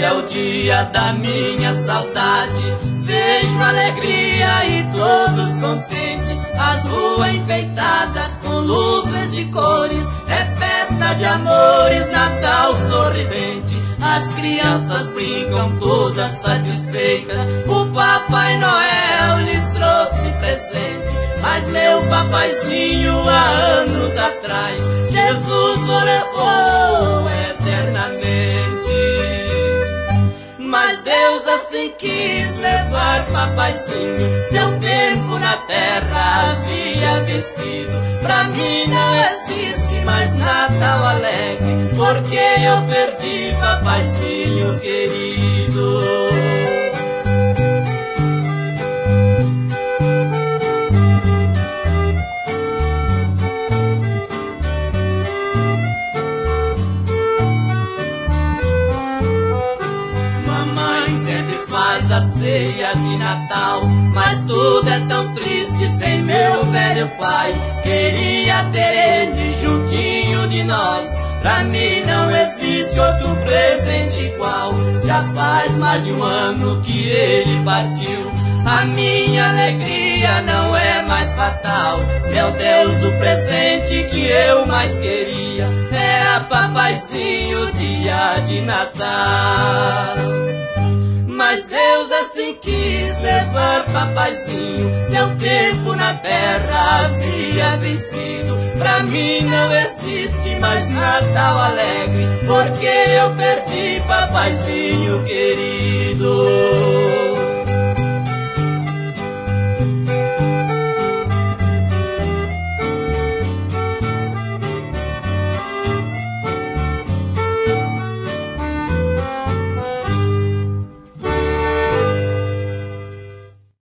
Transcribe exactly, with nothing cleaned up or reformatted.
hoje é o dia da minha saudade. Vejo alegria e todos contentes, as ruas enfeitadas com luzes de cores. É festa de amores, Natal sorridente. As crianças brincam todas satisfeitas. O Papai Noel lhes trouxe presente, mas meu papaizinho há anos atrás Jesus o levou eternamente. Mas Deus assim quis levar papaizinho, seu tempo na terra havia vencido. Pra mim não existe mais Natal alegre, porque eu perdi papaizinho querido. Faz a ceia de Natal, mas tudo é tão triste sem meu velho pai. Queria ter ele juntinho de nós, pra mim não existe outro presente igual. Já faz mais de um ano que ele partiu, a minha alegria não é mais fatal. Meu Deus, o presente que eu mais queria era papaizinho, dia de Natal. Mas Deus assim quis levar papaizinho, seu tempo na terra havia vencido. Pra mim não existe mais Natal alegre, porque eu perdi papaizinho querido.